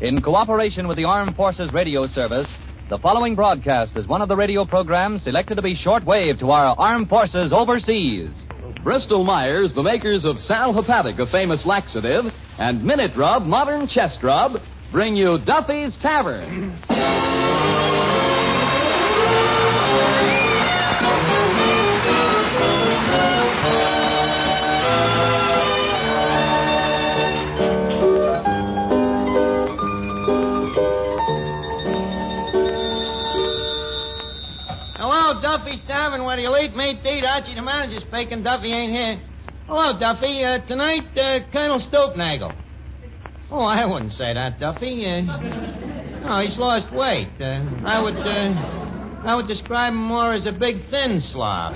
In cooperation with the Armed Forces Radio Service, the following broadcast is one of the radio programs selected to be shortwave to our armed forces overseas. Bristol-Myers, the makers of Sal Hepatic, a famous laxative, and Minute Rub, modern chest rub, bring you Duffy's Tavern. Duffy's Tavern, where you'll eat meat to eat. Archie, the manager, speaking. Duffy ain't here. Hello, Duffy. Tonight, Colonel Stoopnagel. Oh, I wouldn't say that, Duffy. No, he's lost weight. I would describe him more as a big, thin slob.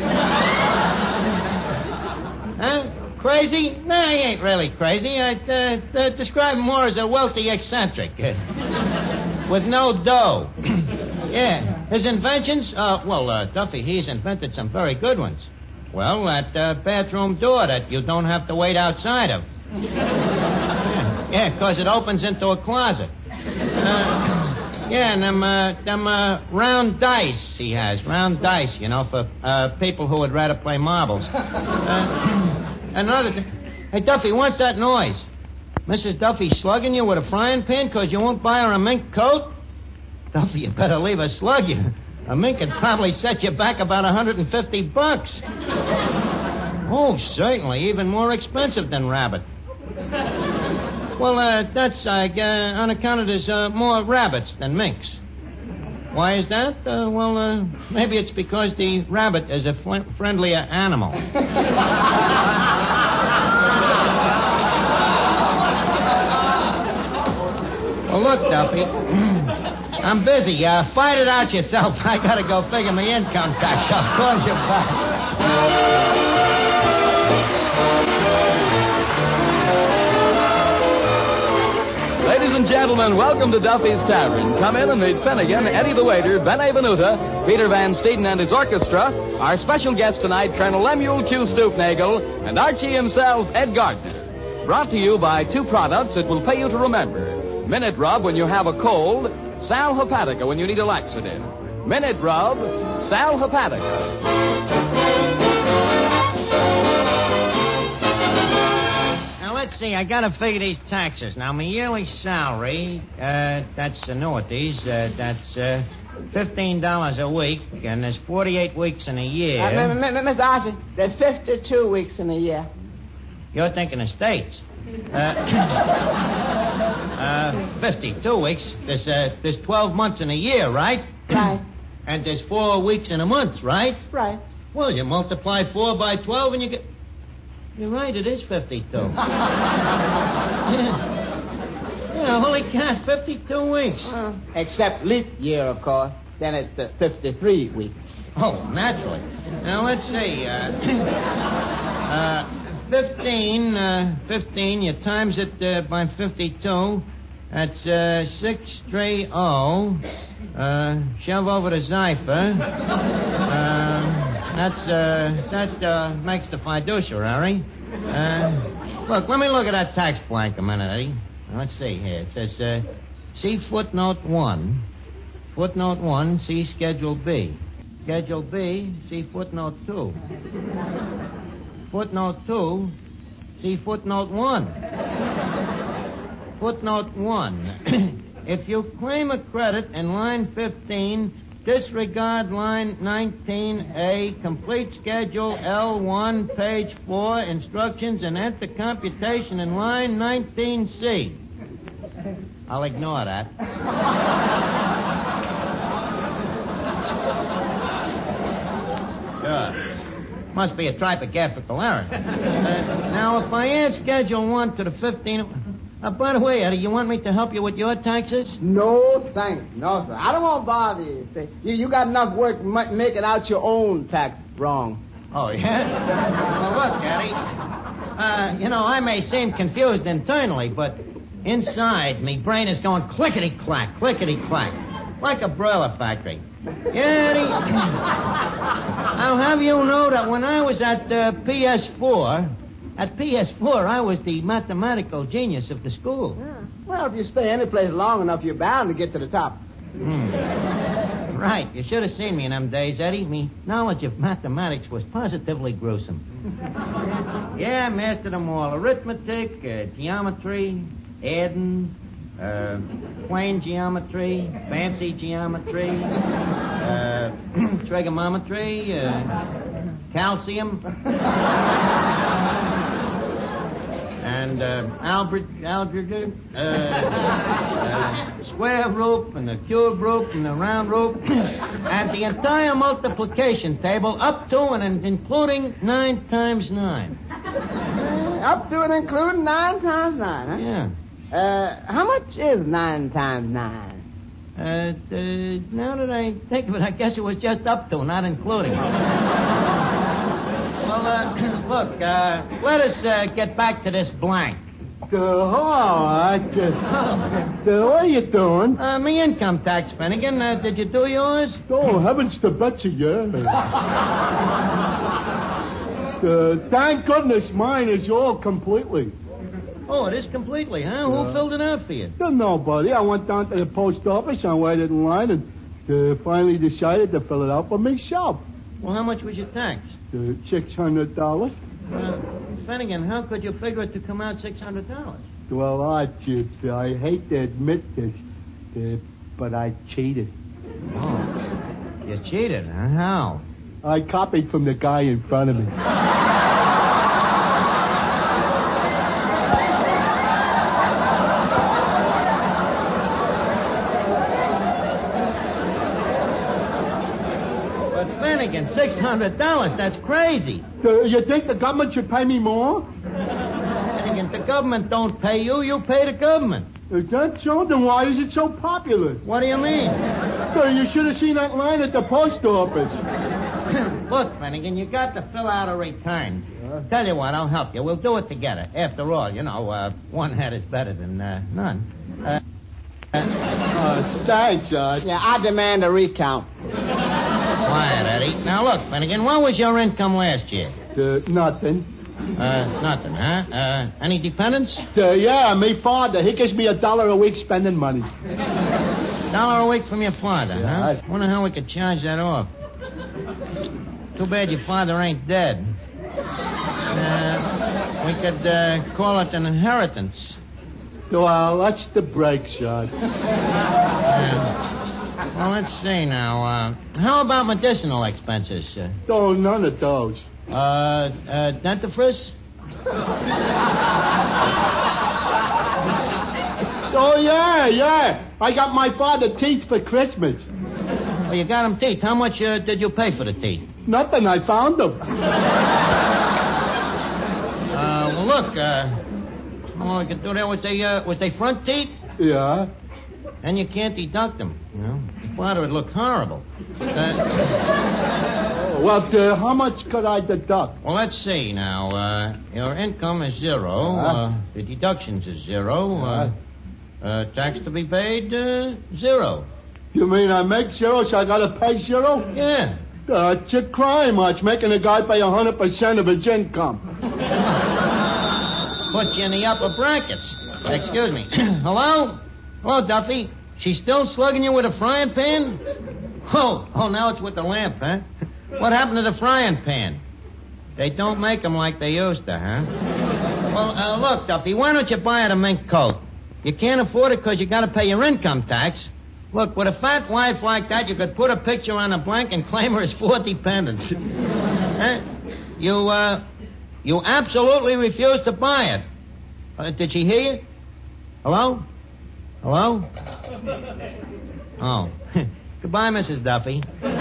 Huh? Crazy? No, he ain't really crazy. I'd describe him more as a wealthy eccentric. With no dough. Yeah. His inventions? Duffy, he's invented some very good ones. Well, that bathroom door that you don't have to wait outside of. Yeah, because it opens into a closet. And them round dice he has. Round dice, for people who would rather play marbles. Another thing. Hey, Duffy, what's that noise? Mrs. Duffy slugging you with a frying pan because you won't buy her a mink coat? Duffy, you better leave her slug you. A mink could probably set you back about $150. Oh, certainly. Even more expensive than rabbit. Well, that's on account of there's more rabbits than minks. Why is that? Maybe it's because the rabbit is a friendlier animal. Well, look, Duffy. I'm busy. Fight it out yourself. I gotta go figure my income tax. I'll call you back. Ladies and gentlemen, welcome to Duffy's Tavern. Come in and meet Finnegan, Eddie the waiter, Benet Venuta, Peter Van Steeden and his orchestra, our special guest tonight, Colonel Lemuel Q. Stoopnagel, and Archie himself, Ed Gardner. Brought to you by two products that will pay you to remember. Minute Rub when you have a cold, Sal Hepatica when you need a laxative. Minute Rub, Sal Hepatica. Now, let's see. I got to figure these taxes. Now, my yearly salary, that's annuities, that's $15 a week, and there's 48 weeks in a year. Mr. Archie, there's 52 weeks in a year. You're thinking of states. 52 weeks. There's 12 months in a year, right? Right. And there's 4 weeks in a month, right? Right. Well, you multiply 4 by 12 and you get... You're right, it is 52. Yeah, holy cat, 52 weeks. Except leap year, of course. Then it's 53 weeks. Oh, naturally. Now, let's see. 15, you times it by 52. That's 630. Shove over the Zypher. That makes the fiduciary. Look, let me look at that tax blank a minute, Eddie. Now, let's see here. It says, see footnote 1. Footnote 1, see Schedule B. Schedule B, see footnote 2. Footnote 2, see footnote 1. Footnote 1. If you claim a credit in line 15, disregard line 19A, complete schedule L1, page 4, instructions, and enter computation in line 19C. I'll ignore that. Good. Must be a typographical error. Now, if I add Schedule 1 to the 15... by the way, Eddie, you want me to help you with your taxes? No, thanks. No, sir. I don't want to bother you. You got enough work making out your own tax wrong. Oh, yeah? Well, look, Eddie. I may seem confused internally, but inside, me brain is going clickety-clack, clickety-clack, like a broiler factory. Eddie, I'll have you know that when I was at PS4, I was the mathematical genius of the school. Well, if you stay any place long enough, you're bound to get to the top. Right. You should have seen me in them days, Eddie. Me knowledge of mathematics was positively gruesome. Yeah, I mastered them all. Arithmetic, geometry, adding, plane geometry, fancy geometry, trigonometry, calcium, and algebra, square root, and the cube root, and the round root, and the entire multiplication table up to and including 9 times 9. Up to and including 9 times 9, huh? Yeah. How much is 9 times 9? Now that I think of it, I guess it was just up to, not including. Well, look, let us get back to this blank. What are you doing? Me income tax, Finnegan. Did you do yours? Oh, heavens to Betsy, yeah. Thank goodness mine is all completely. Oh, it is completely, huh? Who filled it out for you? Nobody. I went down to the post office and waited in line and finally decided to fill it out for myself. Well, how much was your tax? $600. Finnegan, how could you figure it to come out $600? Well, I hate to admit this, but I cheated. Oh, you cheated, huh? How? I copied from the guy in front of me. $600, that's crazy. You think the government should pay me more? Finnegan, the government don't pay you, you pay the government. Is that so? Then why is it so popular? What do you mean? You should have seen that line at the post office. Look, Finnegan, you got to fill out a return. Tell you what, I'll help you. We'll do it together. After all, one head is better than none. Thanks, Yeah, I demand a recount. Quiet, Eddie. Now, look, Finnegan, what was your income last year? Nothing. Nothing, huh? Any dependents? Yeah, me father. He gives me $1 a week spending money. $1 a week from your father, huh? I wonder how we could charge that off. Too bad your father ain't dead. We could call it an inheritance. Well, that's the break, son. Well, let's see now. How about medicinal expenses? Oh, none of those. Dentifrice? Oh, yeah. I got my father teeth for Christmas. Well, you got him teeth. How much did you pay for the teeth? Nothing. I found them. Well, look, we could do that with the front teeth? Yeah. And you can't deduct them. Your father would look horrible. How much could I deduct? Well, let's see now. Your income is 0. The deductions is 0. Tax to be paid, 0. You mean I make 0, so I gotta pay 0? Yeah. It's a crime, Arch, making a guy pay 100% of his income. Put you in the upper brackets. Excuse me. Hello? Hello, Duffy. She's still slugging you with a frying pan? Oh, now it's with the lamp, huh? What happened to the frying pan? They don't make them like they used to, huh? Well, look, Duffy, why don't you buy her a mink coat? You can't afford it because you got to pay your income tax. Look, with a fat wife like that, you could put a picture on a blank and claim her as 4 dependents. Huh? You absolutely refuse to buy it. Did she hear you? Hello? Hello? Oh. Goodbye, Mrs. Duffy.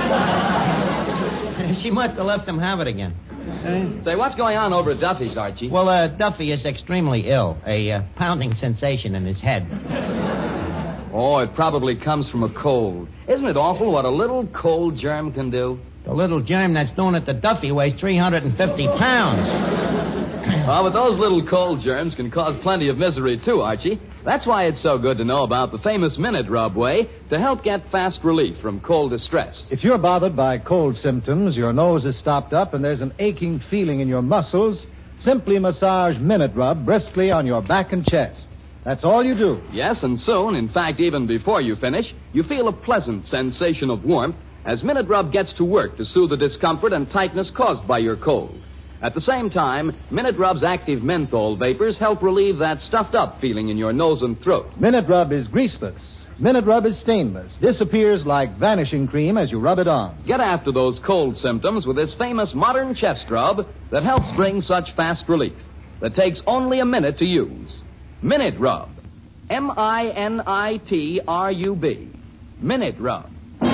She must have left him have it again. Say, what's going on over at Duffy's, Archie? Well, Duffy is extremely ill. A pounding sensation in his head. Oh, it probably comes from a cold. Isn't it awful what a little cold germ can do? The little germ that's doing it to Duffy weighs 350 pounds. Oh, but those little cold germs can cause plenty of misery, too, Archie. That's why it's so good to know about the famous Minute Rub way to help get fast relief from cold distress. If you're bothered by cold symptoms, your nose is stopped up, and there's an aching feeling in your muscles, simply massage Minute Rub briskly on your back and chest. That's all you do. Yes, and soon, in fact, even before you finish, you feel a pleasant sensation of warmth as Minute Rub gets to work to soothe the discomfort and tightness caused by your cold. At the same time, Minute Rub's active menthol vapors help relieve that stuffed-up feeling in your nose and throat. Minute Rub is greaseless. Minute Rub is stainless. Disappears like vanishing cream as you rub it on. Get after those cold symptoms with this famous modern chest rub that helps bring such fast relief. That takes only a minute to use. Minute Rub. M-I-N-I-T-R-U-B. Minute Rub.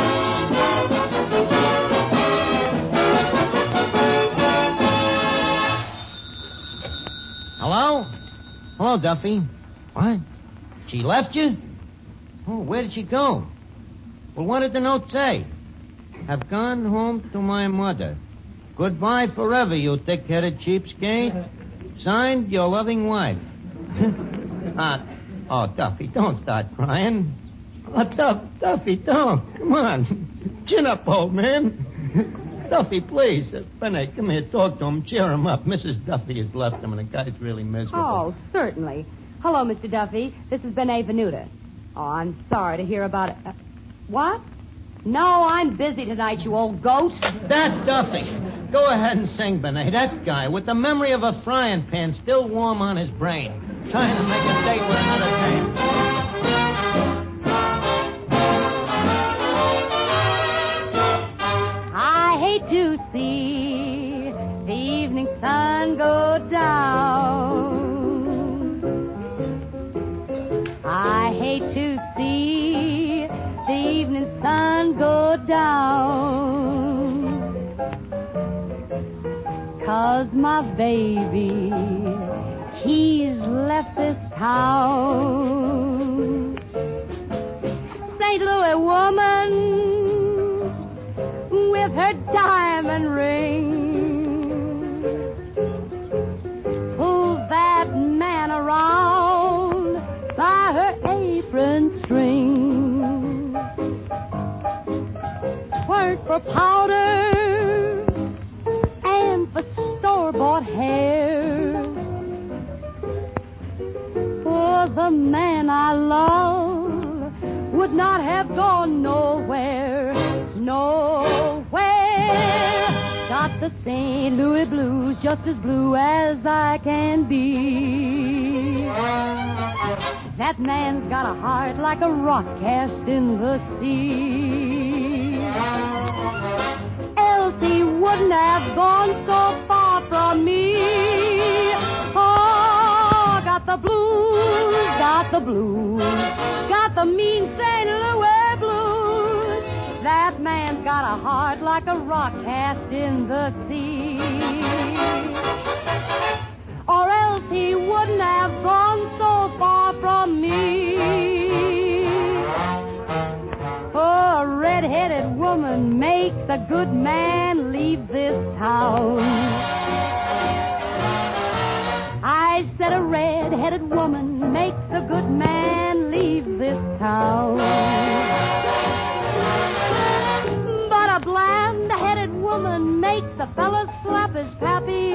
Hello? Hello, Duffy. What? She left you? Oh, where did she go? Well, what did the note say? Have gone home to my mother. Goodbye forever, you thick-headed cheapskate. Signed, your loving wife. Duffy, don't start crying. Oh, Duffy, don't. Come on. Chin up, old man. Duffy, please. Benny, come here, talk to him, cheer him up. Mrs. Duffy has left him, and the guy's really miserable. Oh, certainly. Hello, Mr. Duffy. This is Benet Venuta. Oh, I'm sorry to hear about it. What? No, I'm busy tonight, you old goat. That Duffy. Go ahead and sing, Benet. That guy, with the memory of a frying pan still warm on his brain. Trying to make a date with another dame. I hate to see the evening sun go down. I hate to see the evening sun go down. 'Cause my baby, he's left this town. St. Louis woman with her diamond ring pulls that man around by her apron string. Twerk for powder and for store-bought hair. For the man I love would not have gone nowhere. Got the St. Louis blues, just as blue as I can be. That man's got a heart like a rock cast in the sea. Else he wouldn't have gone so far from me. Oh, got the blues, got the mean St. Louis blues. That man's got a heart like a rock cast in the sea. Or else he wouldn't have gone so far from me. Oh, a red-headed woman makes a good man leave this town. I said a red-headed woman makes a good man leave this town. But a bland-headed woman makes a fella slap his pappy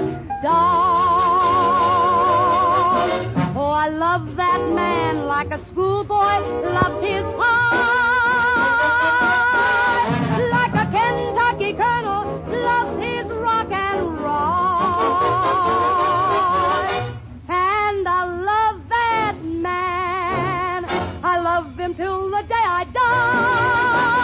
dog. Oh, I love that man like a schoolboy loves his pie. Like a Kentucky colonel loves his rock and roll. And I love that man. I love him till the day I die.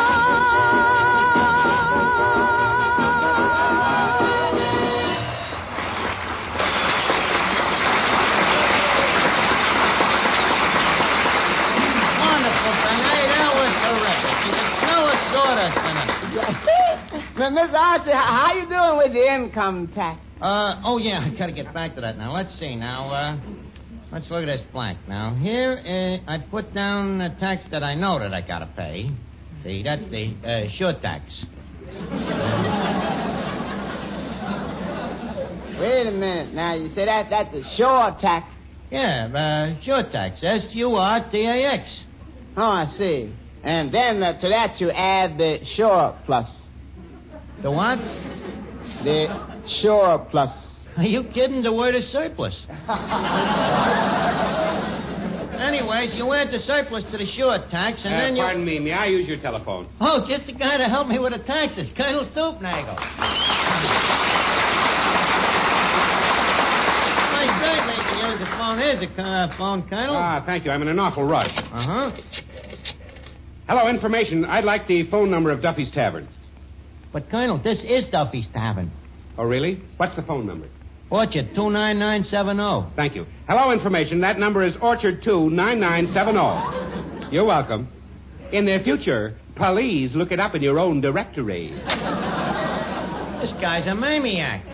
Miss Archie, how you doing with the income tax? I gotta get back to that now. Let's see now. Let's look at this blank now. Here, I put down a tax that I know that I gotta pay. See, that's the sure tax. Wait a minute now. You say that's the sure tax? Yeah, sure tax. S-U-R-T-A-X. Oh, I see. And then to that you add the sure plus. The what? The sure plus. Are you kidding? The word is surplus. Anyways, you add the surplus to the sure tax, and then you... Pardon me. May I use your telephone? Oh, just the guy to help me with the taxes, Colonel Stoopnagel. I certainly can use the phone. Here's the phone, Colonel. Thank you. I'm in an awful rush. Uh-huh. Hello, information. I'd like the phone number of Duffy's Tavern. But, Colonel, this is Duffy's Tavern. Oh, really? What's the phone number? Orchard 29970. Thank you. Hello, information. That number is Orchard 29970. You're welcome. In the future, please look it up in your own directory. This guy's a maniac.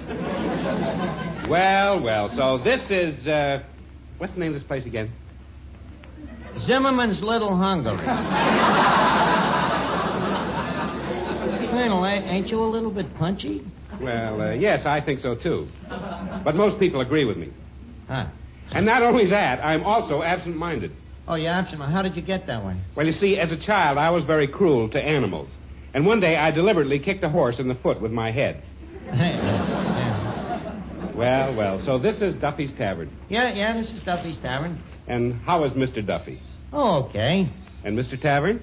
Well. So this is, what's the name of this place again? Zimmerman's Little Hungary. Colonel, ain't you a little bit punchy? Well, yes, I think so, too. But most people agree with me. Huh. And not only that, I'm also absent-minded. Oh, you're absent. How did you get that way? Well, you see, as a child, I was very cruel to animals. And one day, I deliberately kicked a horse in the foot with my head. Well, so this is Duffy's Tavern. Yeah, this is Duffy's Tavern. And how is Mr. Duffy? Oh, okay. And Mr. Tavern?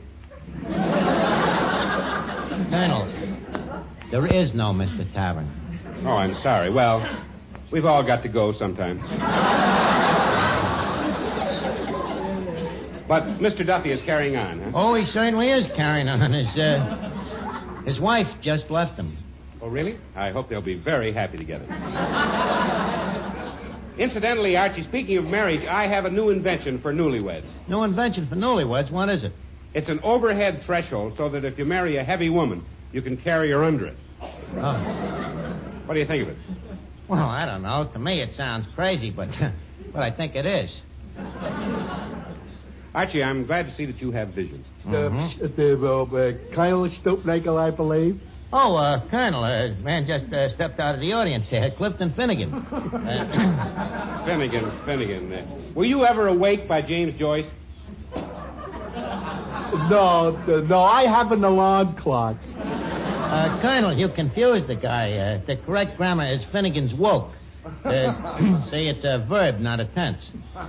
Colonel, there is no Mr. Tavern. Oh, I'm sorry. Well, we've all got to go sometime. But Mr. Duffy is carrying on, huh? Oh, he certainly is carrying on. His wife just left him. Oh, really? I hope they'll be very happy together. Incidentally, Archie, speaking of marriage, I have a new invention for newlyweds. New invention for newlyweds? What is it? It's an overhead threshold so that if you marry a heavy woman, you can carry her under it. Oh. What do you think of it? Well, I don't know. To me, it sounds crazy, but I think it is. Archie, I'm glad to see that you have vision. Colonel Stoopnagel, I believe. Oh, Colonel, man just stepped out of the audience here. Clifton Finnegan. Finnegan. Were you ever awake by James Joyce? No, I have an alarm clock. Colonel, you confused the guy. The correct grammar is Finnegan's woke. See, it's a verb, not a tense.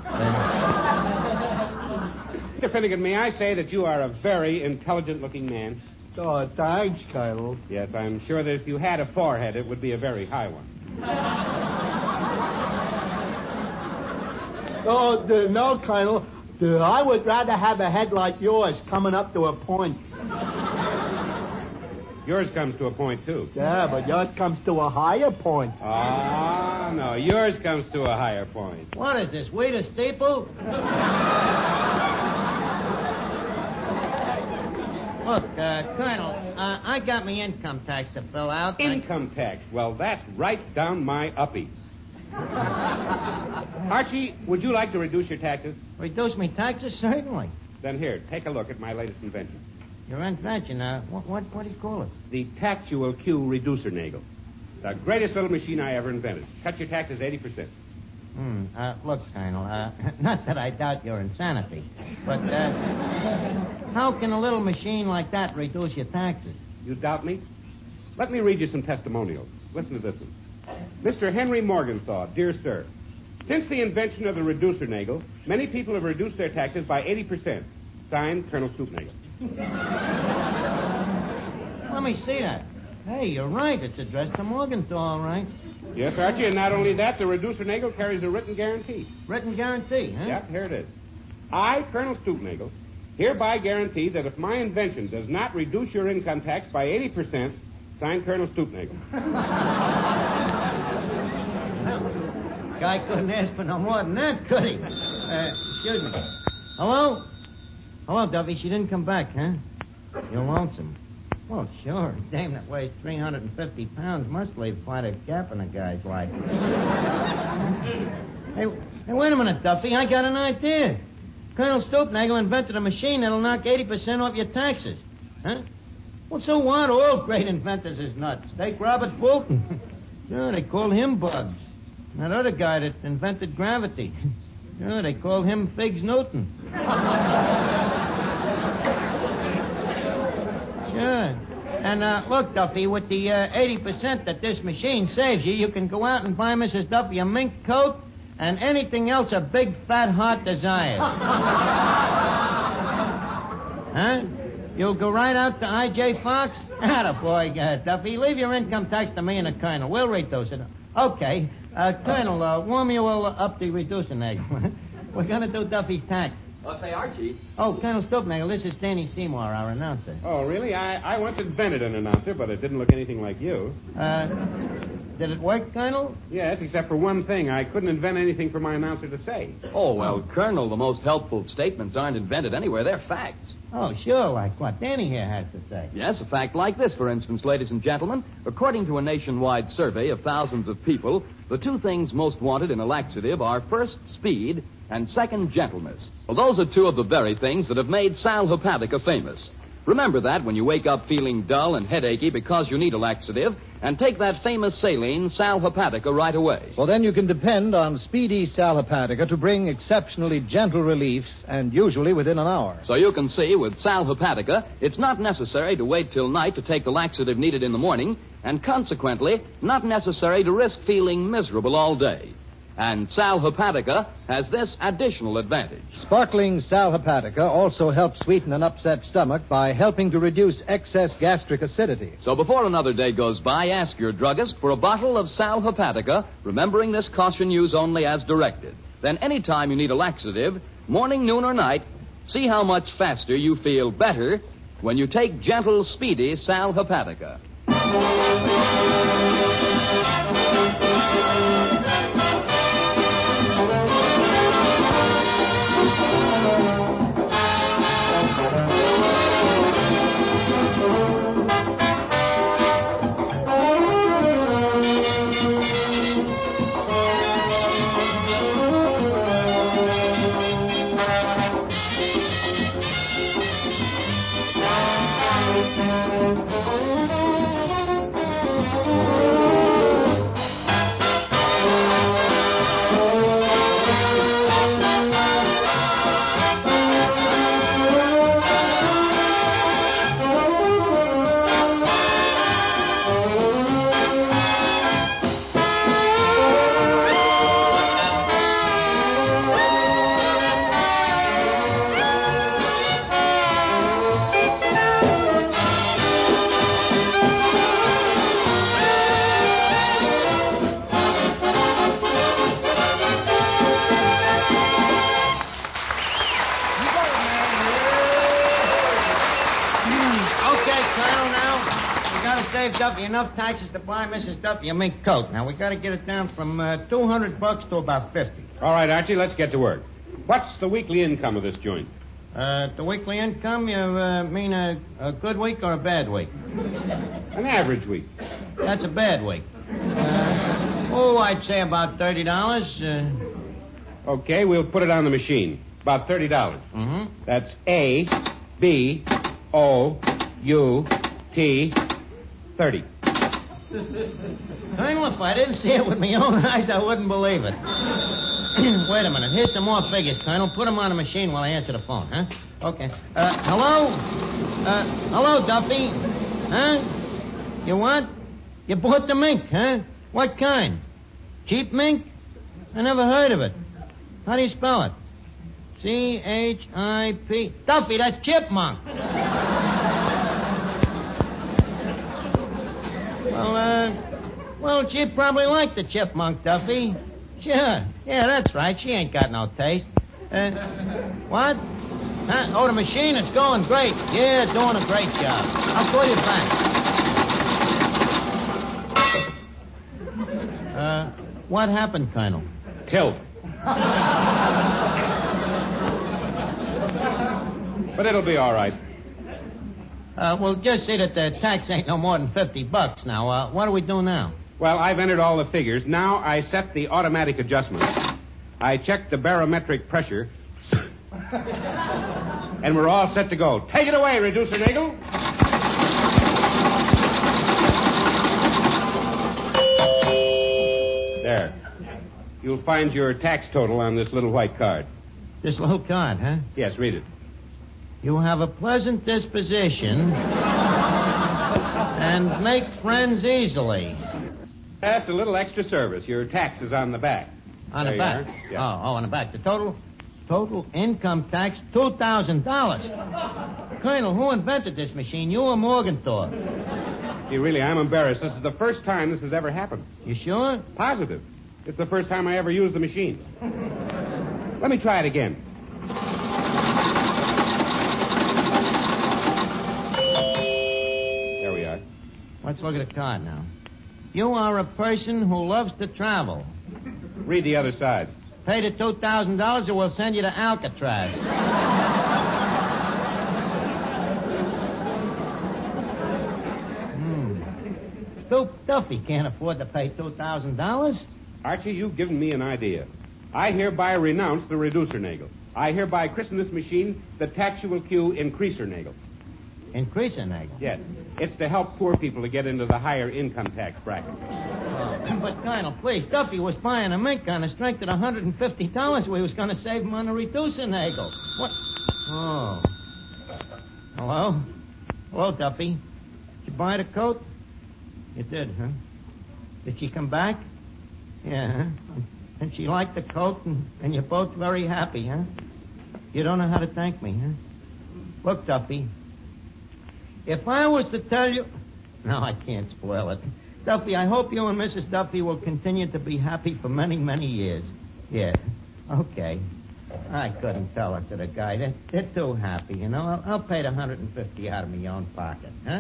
Mr. Finnegan, may I say that you are a very intelligent-looking man? Oh, thanks, Colonel. Yes, I'm sure that if you had a forehead, it would be a very high one. No, Colonel. I would rather have a head like yours coming up to a point. Yours comes to a point, too. Yeah, but yours comes to a higher point. Ah, no. Yours comes to a higher point. What is this, wait a steeple? Look, Colonel, I got me income tax to fill out. Income tax? Well, that's right down my uppie. Archie, would you like to reduce your taxes? Reduce me taxes? Certainly. Then here, take a look at my latest invention. Your invention? What do you call it? The Tactual Q Reducer Nagel. The greatest little machine I ever invented. Cut your taxes 80%. Look, Colonel, not that I doubt your insanity, but how can a little machine like that reduce your taxes? You doubt me? Let me read you some testimonials. Listen to this one. Mr. Henry Morgenthau, dear sir, since the invention of the reducer nagel, many people have reduced their taxes by 80%. Signed, Colonel Stoopnagel. Let me see that. Hey, you're right. It's addressed to Morgenthau, all right. Yes, Archie, and not only that, the reducer nagel carries a written guarantee. Written guarantee, huh? Yep, here it is. I, Colonel Stoopnagel, hereby guarantee that if my invention does not reduce your income tax by 80%, signed, Colonel Stoopnagel. Guy couldn't ask for no more than that, could he? Excuse me. Hello? Hello, Duffy. She didn't come back, huh? You're lonesome. Well, sure. A dame that weighs 350 pounds must leave quite a gap in a guy's life. Hey, wait a minute, Duffy. I got an idea. Colonel Stoopnagel invented a machine that'll knock 80% off your taxes. Huh? Well, so what? All great inventors is nuts. Take Robert Fulton. Sure, they called him Bugs. And that other guy that invented gravity. Sure, they called him Figs Newton. Sure. And look, Duffy, with the 80% that this machine saves you, you can go out and buy Mrs. Duffy a mink coat, and anything else a big fat heart desires. Huh? You'll go right out to I.J. Fox? Attaboy, Duffy. Leave your income tax to me and the Colonel. We'll reduce it. Okay. Colonel, warm you all up the reducing egg. We're going to do Duffy's tax. Oh, say, Archie. Oh, Colonel Stoopnagel, this is Danny Seymour, our announcer. Oh, really? I once invented an announcer, but it didn't look anything like you. Did it work, Colonel? Yes, except for one thing. I couldn't invent anything for my announcer to say. Oh, well, Colonel, the most helpful statements aren't invented anywhere. They're facts. Oh, sure, like what Danny here has to say. Yes, a fact like this, for instance, ladies and gentlemen. According to a nationwide survey of thousands of people, the two things most wanted in a laxative are first, speed, and second, gentleness. Well, those are two of the very things that have made Sal Hepatica famous. Remember that when you wake up feeling dull and headachy because you need a laxative, and take that famous saline, Sal Hepatica, right away. Well, then you can depend on speedy Sal Hepatica to bring exceptionally gentle relief, and usually within an hour. So you can see, with Sal Hepatica, it's not necessary to wait till night to take the laxative needed in the morning, and consequently, not necessary to risk feeling miserable all day. And Sal Hepatica has this additional advantage. Sparkling Sal Hepatica also helps sweeten an upset stomach by helping to reduce excess gastric acidity. So before another day goes by, ask your druggist for a bottle of Sal Hepatica, remembering this caution: use only as directed. Then any time you need a laxative, morning, noon, or night, see how much faster you feel better when you take gentle, speedy Sal Hepatica. Duffy enough taxes to buy Mrs. Duffy a mink coat. Now, we got to get it down from $200 to about $50. All right, Archie, let's get to work. What's the weekly income of this joint? The weekly income, you mean a good week or a bad week? An average week. That's a bad week. I'd say about $30. Okay, we'll put it on the machine. About $30. Mm-hmm. That's A, B, O, U, T, 30. Colonel, if I didn't see it with my own eyes, I wouldn't believe it. Wait a minute. Here's some more figures, Colonel. Put them on the machine while I answer the phone, huh? Okay. Hello? Hello, Duffy? Huh? You what? You bought the mink, huh? What kind? Cheap mink? I never heard of it. How do you spell it? C-H-I-P. Duffy, that's chipmunk. Well, she'd probably like the chipmunk, Duffy. Sure. Yeah, that's right. She ain't got no taste. What? Huh? Oh, the machine is going great. Yeah, doing a great job. I'll call you back. What happened, Colonel? Tilt. But it'll be all right. Well, just see that the tax ain't no more than $50 now. What do we do now? Well, I've entered all the figures. Now I set the automatic adjustment. I checked the barometric pressure. And we're all set to go. Take it away, Reducer Nagel. There. You'll find your tax total on this little white card. This little card, huh? Yes, read it. You have a pleasant disposition and make friends easily. Just a little extra service. Your tax is on the back. On the There you back. are. Yeah. Oh, on the back. The total income tax, $2,000. Colonel, who invented this machine? You or Morgenthau? Gee, really, I'm embarrassed. This is the first time this has ever happened. You sure? Positive. It's the first time I ever used the machine. Let me try it again. There we are. Let's look at the card now. You are a person who loves to travel. Read the other side. Pay the $2,000 or we'll send you to Alcatraz. Stoop Duffy can't afford to pay $2,000. Archie, you've given me an idea. I hereby renounce the reducer nagel. I hereby christen this machine the Taxual Q Increaser nagel. Increasing, Nagel. Yes. It's to help poor people to get into the higher income tax bracket. But, Colonel, please, Duffy was buying a mink on the strength of $150 we was going to save him on the reducer nagel. What? Oh. Hello? Hello, Duffy. Did you buy the coat? You did, huh? Did she come back? Yeah, huh? And she liked the coat, and you're both very happy, huh? You don't know how to thank me, huh? Look, Duffy, if I was to tell you... No, I can't spoil it. Duffy, I hope you and Mrs. Duffy will continue to be happy for many, many years. Yeah, okay. I couldn't tell it to the guy. They're too happy, you know. I'll pay the $150 out of my own pocket, huh?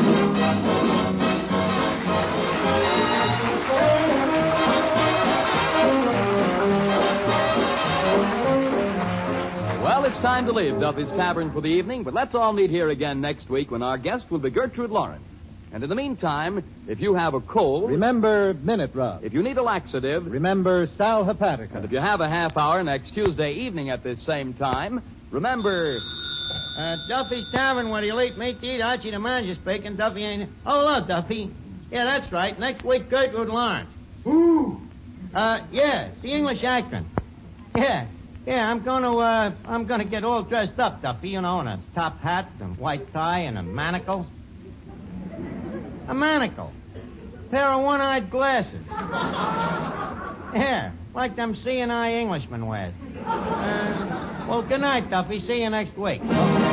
Well, it's time to leave Duffy's Tavern for the evening, but let's all meet here again next week when our guest will be Gertrude Lawrence. And in the meantime, if you have a cold... Remember Minute Rub. If you need a laxative... Remember Sal Hepatica. And if you have a half hour next Tuesday evening at this same time, remember... Duffy's Tavern, where you'll eat meat to eat. Archie the manager speaking. Duffy ain't... Oh, hello, Duffy. Yeah, that's right. Next week, Gertrude Lawrence. Ooh. Yeah, it's the English actress. Yeah, I'm gonna get all dressed up, Duffy, you know, in a top hat and white tie and a manacle. A manacle. Pair of one-eyed glasses. Yeah, like them seeing eye Englishmen wear. Well, good night, Duffy. See you next week.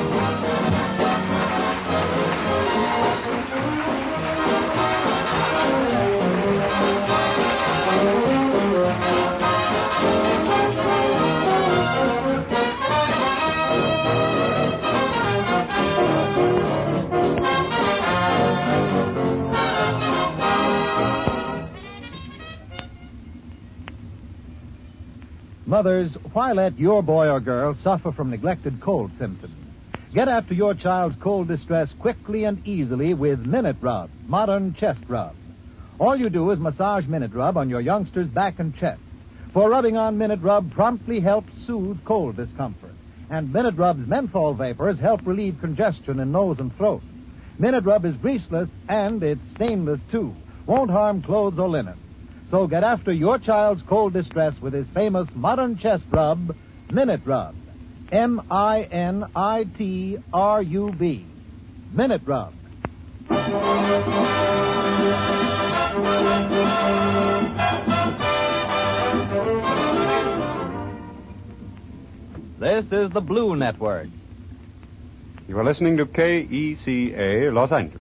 Mothers, why let your boy or girl suffer from neglected cold symptoms? Get after your child's cold distress quickly and easily with Minute Rub, modern chest rub. All you do is massage Minute Rub on your youngster's back and chest. For rubbing on Minute Rub promptly helps soothe cold discomfort. And Minute Rub's menthol vapors help relieve congestion in nose and throat. Minute Rub is greaseless and it's stainless, too. Won't harm clothes or linen. So get after your child's cold distress with his famous modern chest rub, Minute Rub. M-I-N-I-T-R-U-B. Minute Rub. This is the Blue Network. You are listening to KECA Los Angeles.